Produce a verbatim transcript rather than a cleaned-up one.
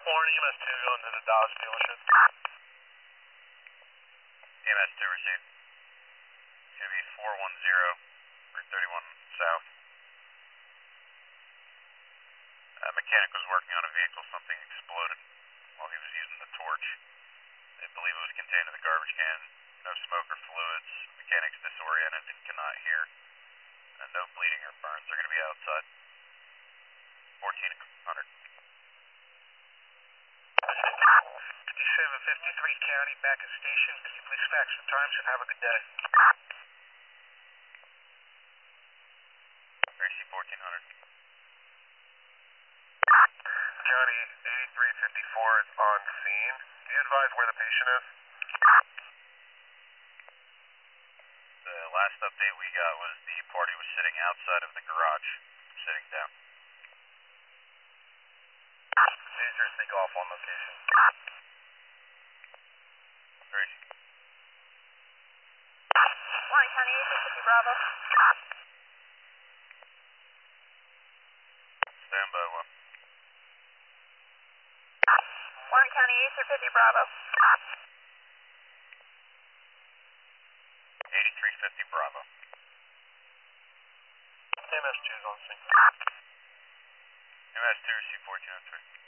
Warren, E M S two going to the Dodge dealership. E M S two received. It's going to be four one zero or thirty-one South. A mechanic was working on a vehicle. Something exploded while he was using the torch. They believe it was contained in the garbage can. No smoke or fluids. Mechanic's disoriented and cannot hear. And no bleeding or burns. They're going to be outside. fourteen hundred. fifty-seven fifty-three County, back at station. Can you please fax the times and have a good day? Gracie fourteen hundred. County, eighty-three fifty-four is on scene. Can you advise where the patient is? The last update we got was the party was sitting outside of the garage, sitting down. User speak off on location. Gracie. Warren County, eighty-three fifty Bravo. Stand by one. Warren County, eighty-three fifty Bravo. eighty-three fifty Bravo. E M S two is on scene. E M S two, C fourteen oh three.